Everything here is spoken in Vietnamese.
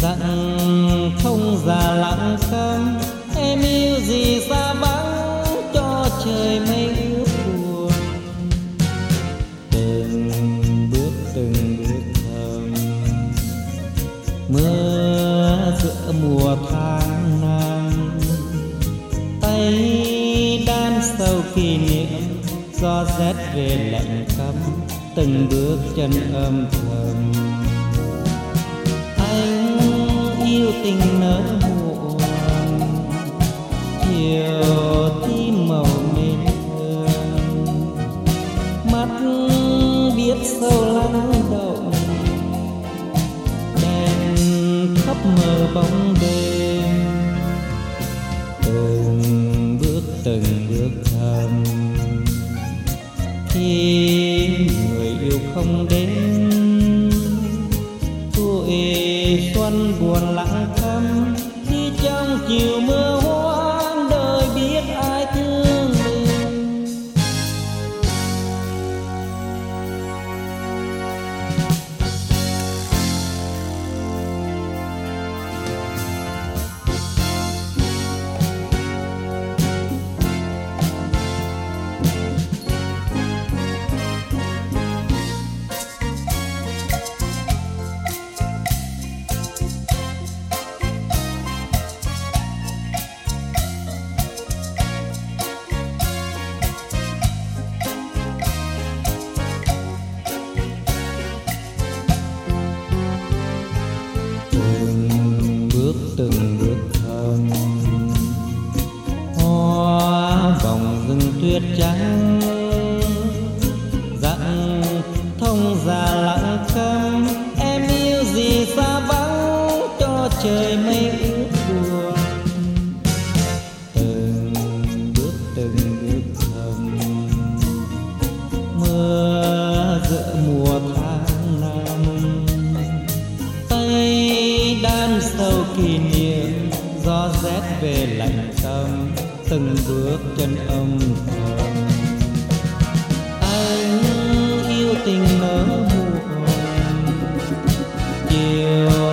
dặn không già lặng câm. Em yêu gì xa vắng cho trời mây ướt buồn. Từng bước thầm mưa giữa mùa tháng năm, tay đan sâu kỷ niệm gió rét về lạnh cấm. Từng bước chân âm thầm anh yêu tình nở muộn, chiều tím màu mến hương, mắt biết sâu lắng động, đèn khắp mờ bóng đêm. Từng bước thầm khi người yêu không đến, tuổi xuân buồn lặng thầm khi trong chiều mưa hoang đời biết ai thương mình. Từng bước thầm hoa vòng rừng tuyết trắng, dặn thông già lặng câm. Em yêu gì xa vắng cho trời mây ướt buồn. Từng bước thầm mưa giữa mùa tháng năm, tay đan sâu kỷ niệm gió rét về lạnh câm. Từng bước chân âm thầm anh yêu tình nở muộn, chiều